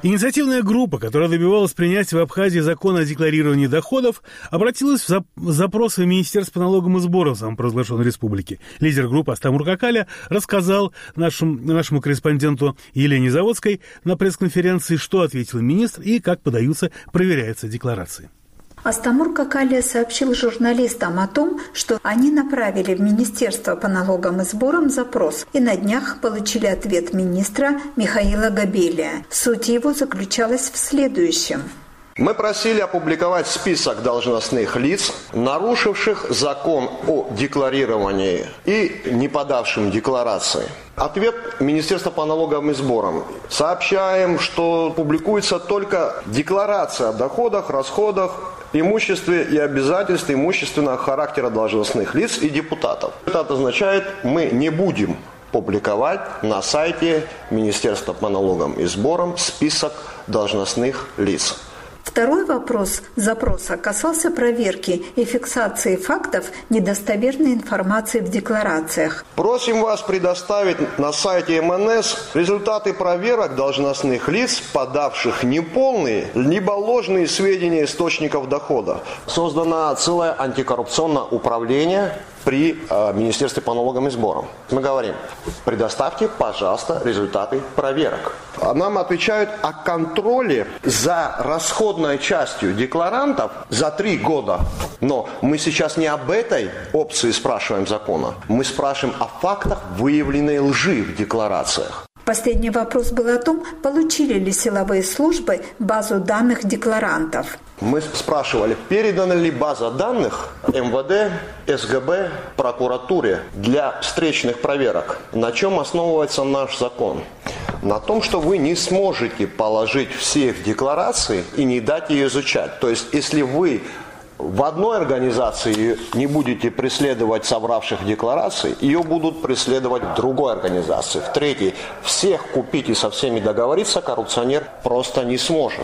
Инициативная группа, которая добивалась принятия в Абхазии закона о декларировании доходов, обратилась с запросом в Министерство по налогам и сборам самопровозглашенной республики. Лидер группы Астамур Какаля рассказал нашему корреспонденту Елене Заводской на пресс-конференции, что ответил министр и как проверяются декларации. Астамур Какаля сообщил журналистам о том, что они направили в Министерство по налогам и сборам запрос и на днях получили ответ министра Михаила Габелия. Суть его заключалась в следующем. Мы просили опубликовать список должностных лиц, нарушивших закон о декларировании и не подавшим декларации. Ответ Министерства по налогам и сборам. Сообщаем, что публикуется только декларация о доходах, расходах, имуществе и обязательств имущественного характера должностных лиц и депутатов. Это означает, мы не будем публиковать на сайте Министерства по налогам и сборам список должностных лиц. Второй вопрос запроса касался проверки и фиксации фактов недостоверной информации в декларациях. Просим вас предоставить на сайте МНС результаты проверок должностных лиц, подавших неполные либо ложные сведения источников дохода. Создано целое антикоррупционное управление при Министерстве по налогам и сборам. Мы говорим, предоставьте, пожалуйста, результаты проверок. Нам отвечают о контроле за расходной частью декларантов за 3 года. Но мы сейчас не об этой опции спрашиваем закона. Мы спрашиваем о фактах выявленной лжи в декларациях. Последний вопрос был о том, получили ли силовые службы базу данных декларантов. Мы спрашивали, передана ли база данных МВД, СГБ, прокуратуре для встречных проверок. На чем основывается наш закон? На том, что вы не сможете положить все в декларации и не дать ее изучать. То есть, если вы в одной организации не будете преследовать собравших декларации, ее будут преследовать в другой организации. В третьей, всех купить и со всеми договориться коррупционер просто не сможет.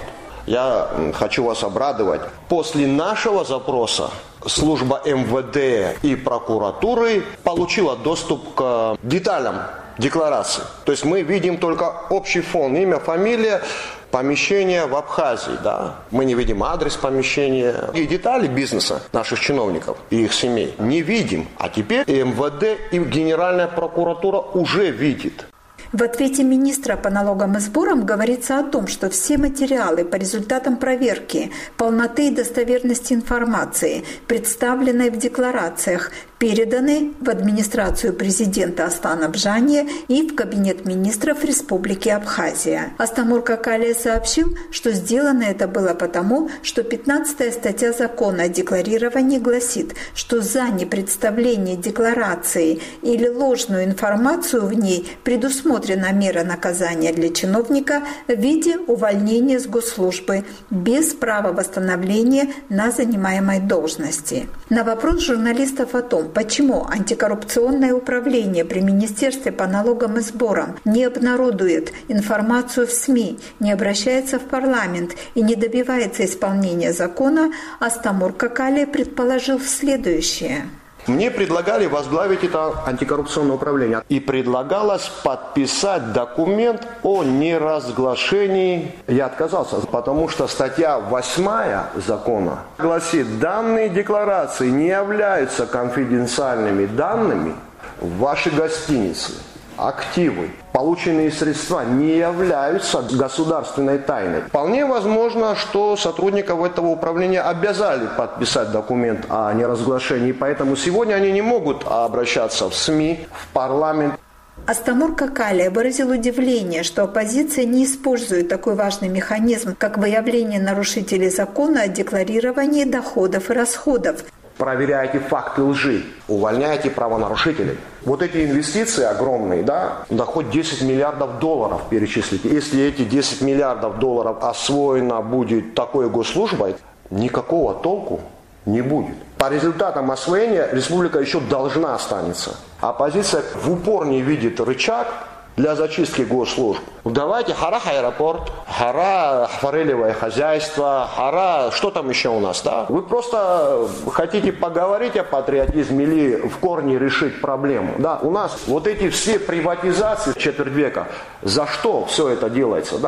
Я хочу вас обрадовать. После нашего запроса служба МВД и прокуратуры получила доступ к деталям декларации. То есть мы видим только общий фон, имя, фамилия, помещение в Абхазии. Да? Мы не видим адрес помещения и детали бизнеса наших чиновников и их семей. Не видим. А теперь и МВД, и Генеральная прокуратура уже видит. В ответе министра по налогам и сборам говорится о том, что все материалы по результатам проверки полноты и достоверности информации, представленной в декларациях, переданы в администрацию президента Астана Бжания и в Кабинет министров Республики Абхазия. Астамур Какаля сообщил, что сделано это было потому, что 15-я статья закона о декларировании гласит, что за непредставление декларации или ложную информацию в ней предусмотрена мера наказания для чиновника в виде увольнения с госслужбы без права восстановления на занимаемой должности. На вопрос журналистов о том, почему антикоррупционное управление при Министерстве по налогам и сборам не обнародует информацию в СМИ, не обращается в парламент и не добивается исполнения закона, Астамур Какаля предположил следующее. Мне предлагали возглавить это антикоррупционное управление. И предлагалось подписать документ о неразглашении. Я отказался, потому что статья 8 закона гласит, данные декларации не являются конфиденциальными данными в вашей гостинице. Активы, полученные средства не являются государственной тайной. Вполне возможно, что сотрудников этого управления обязали подписать документ о неразглашении, поэтому сегодня они не могут обращаться в СМИ, в парламент. Астамур Какаля выразил удивление, что оппозиция не использует такой важный механизм, как выявление нарушителей закона о декларировании доходов и расходов. Проверяйте факты лжи, увольняйте правонарушителей. Вот эти инвестиции огромные, да, хоть 10 миллиардов долларов перечислите. Если эти 10 миллиардов долларов освоено будет такой госслужбой, никакого толку не будет. По результатам освоения республика еще должна останется. Оппозиция в упор не видит рычаг для зачистки госслужб. Давайте хара аэропорт, хара форелевое хозяйство, хара, что там еще у нас, да? Вы просто хотите поговорить о патриотизме или в корне решить проблему. Да, у нас вот эти все приватизации четверть века, за что все это делается, да?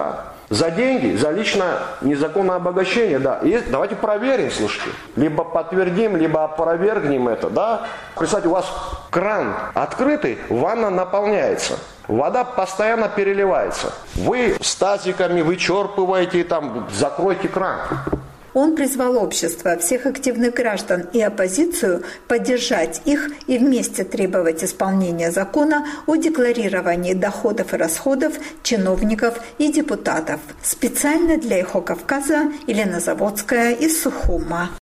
За деньги, за личное незаконное обогащение, да. И давайте проверим, слушайте. Либо подтвердим, либо опровергнем это, да. Представьте, у вас кран открытый, ванна наполняется. Вода постоянно переливается. Вы с тазиками вычерпываете, там, закройте кран. Он призвал общество, всех активных граждан и оппозицию поддержать их и вместе требовать исполнения закона о декларировании доходов и расходов чиновников и депутатов. Специально для «Эхо Кавказа» Елена Заводская из Сухума.